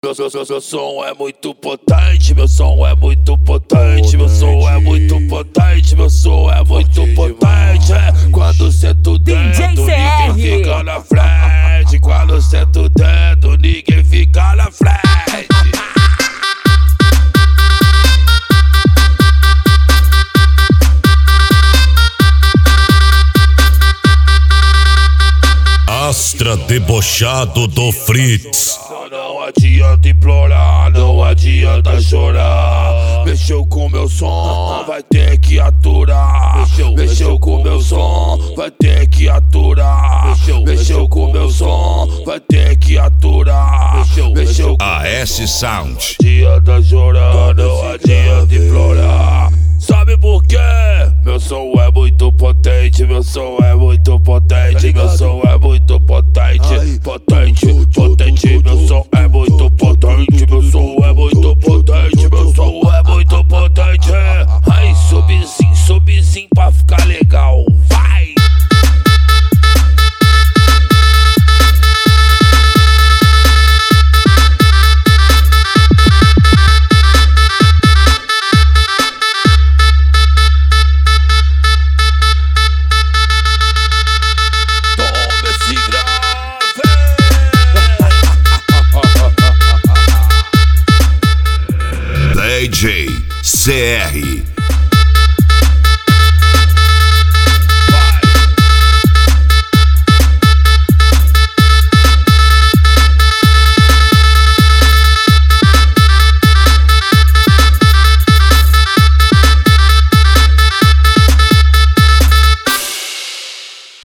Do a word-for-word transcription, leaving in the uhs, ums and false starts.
Meu, meu, meu, meu som é muito potente, meu som é muito potente, meu som é muito potente, meu som é muito potente. É, quando sento o dedo, ninguém fica na frente. Quando sento o dedo, ninguém fica na frente. Astra debochado do Fritz. Não adianta implorar, não adianta chorar. Mexeu com meu som, vai ter que aturar. Mexeu com meu som, vai ter que aturar. Mexeu com meu som, vai ter que aturar. Mexeu com A S Sound. Não adianta chorar, não adianta implorar. Sabe por quê? Meu som é muito potente, meu som é muito potente, meu som é muito potente, potente, potente, meu som é muito potente, meu som é muito potente, meu som é muito potente. Ai, subzinho, subzinho pra ficar legal, vai! D J C R